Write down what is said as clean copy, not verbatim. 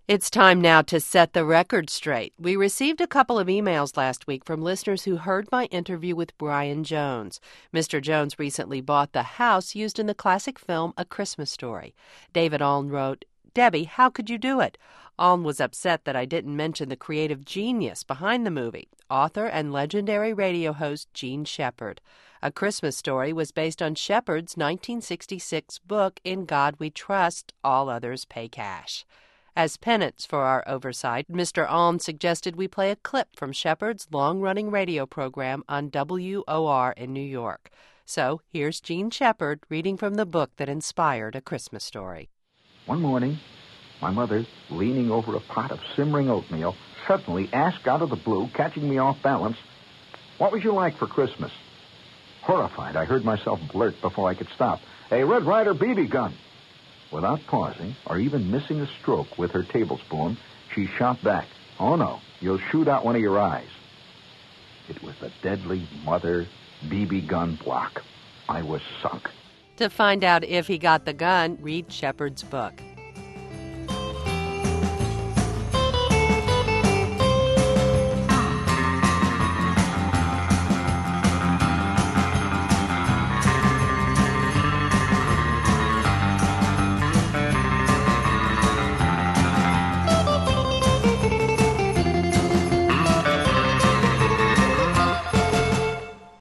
It's time now to set the record straight. We received a couple of emails last week from listeners who heard my interview with Brian Jones. Mr. Jones recently bought the house used in the classic film A Christmas Story. David Allen wrote, "Debbie, how could you do it?" Allen was upset that I didn't mention the creative genius behind the movie, author and legendary radio host Jean Shepherd. A Christmas Story was based on Shepherd's 1966 book In God We Trust, All Others Pay Cash. As penance for our oversight, Mr. Allen suggested we play a clip from Shepherd's long-running radio program on WOR in New York. So here's Jean Shepherd reading from the book that inspired A Christmas Story. One morning, my mother, leaning over a pot of simmering oatmeal, suddenly asked out of the blue, catching me off balance, "What would you like for Christmas?" Horrified, I heard myself blurt before I could stop, "A Red Ryder BB gun." Without pausing or even missing a stroke with her tablespoon, she shot back, "Oh, no, you'll shoot out one of your eyes." It was the deadly Mother BB gun block. I was sunk. To find out if he got the gun, read Shepherd's book.